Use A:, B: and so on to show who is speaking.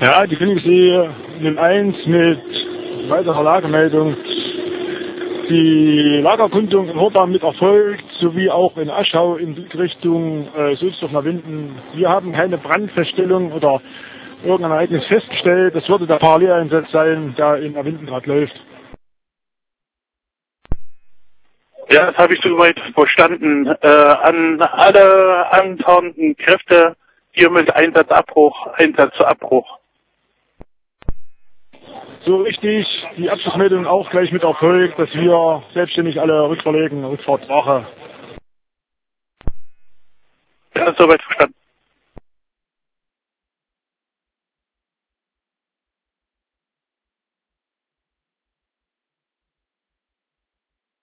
A: Ja, die kriegen Sie in 1 mit weiterer Lagemeldung. Die Lagerkundung in Horbach mit erfolgt, sowie auch in Aschau in Richtung Sulzdorf Winden. Wir haben keine Brandfeststellung oder irgendein Ereignis festgestellt. Das würde der Paralleleinsatz sein, der in Winden gerade läuft.
B: Ja, das habe ich soweit verstanden. An alle anfahrenden Kräfte hier mit Einsatzabbruch.
A: So richtig, die Abschlussmeldung auch gleich mit erfolgt, dass wir selbstständig alle rückverlegen, Rückfahrtwache.
B: Ja, soweit verstanden.